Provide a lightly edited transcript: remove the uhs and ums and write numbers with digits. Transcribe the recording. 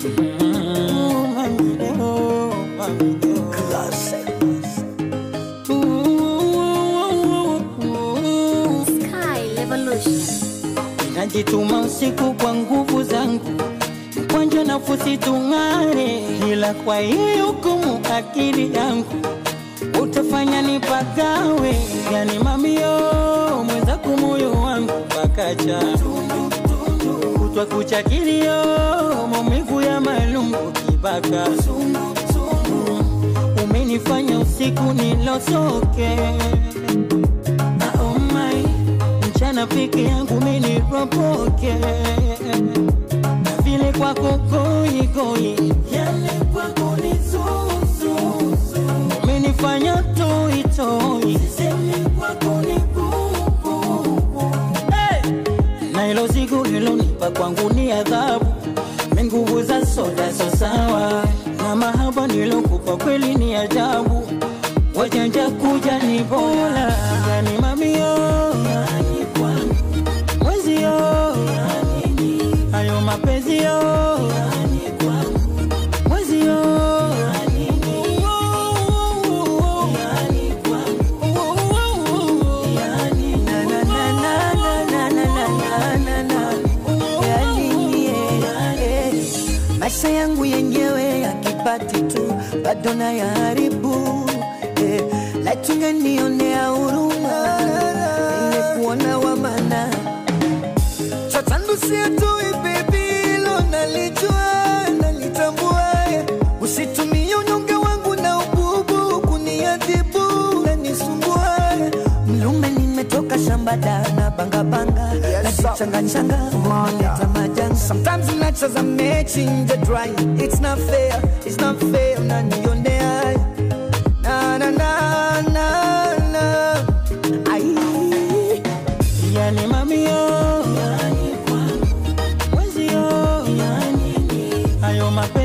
Najituma usiku kwa nguvu zangu, kwanja nafusi tungare, ila kwa hiyo hukumu akili yangu utafanya nipagawe. Yani mamio mweza kumoyo wangu pakacha kutwa kucha kilio, maumivu ya malungu kibaka. Umenifanya usiku nilosoke, oh my, mchana peke yangu mini ropoke. Na vile kwako koi koi, yale kwako ni zuzu. Umenifanya toi toi, sisemi kwako ni kuku. Hey! Na ilo zigu ilo nipa kwangu ni adhabu, menguvu za soda so sawa. Na mahaba nilokupa kweli ni ajabu, wajanja kuja ni bora. Yani mamio, yani kwangu mwezi yo, yani ni hayo mapenzi yo, yani kwangu mwezi yo, yani ni yani kwangu yani na na na na na na na na yani maisha yangu yenyewe yakipati tu bado na yaharibu. Laitunge nionea huruma, nimekuona wa maana. Chatandu siatui baby, lo nalijua, nalitambua. Usitumie unyonge wangu na ububu kuniadhibu na nisumbua. Mlume nimetoka shamba na banga banga, na changa changa umeleta majanga. Sometimes the nights are matching the dry. It's not fair, unanionea. Na na na na na ai. Yani mamio, yani kwangu mwezi yo, yani ni hayo mapenzi